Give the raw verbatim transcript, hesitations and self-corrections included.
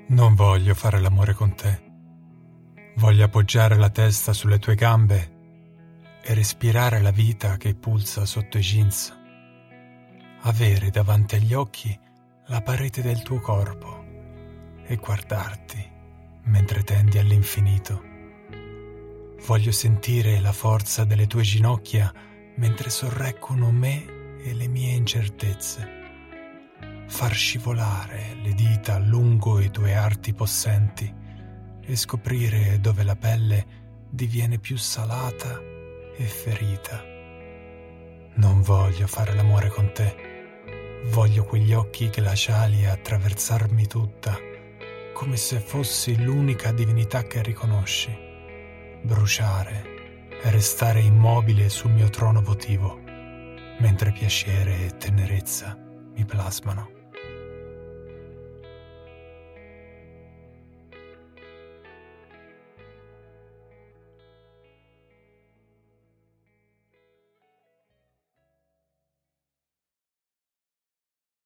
Non voglio fare l'amore con te. Voglio appoggiare la testa sulle tue gambe e respirare la vita che pulsa sotto i jeans. Avere davanti agli occhi la parete del tuo corpo e guardarti mentre tendi all'infinito. Voglio sentire la forza delle tue ginocchia mentre sorreggono me e le mie incertezze. Far scivolare le dita lungo i tuoi arti possenti e scoprire dove la pelle diviene più salata e ferita. Non voglio fare l'amore con te. Voglio quegli occhi glaciali attraversarmi tutta, come se fossi l'unica divinità che riconosci. Bruciare e restare immobile sul mio trono votivo, mentre piacere e tenerezza mi plasmano.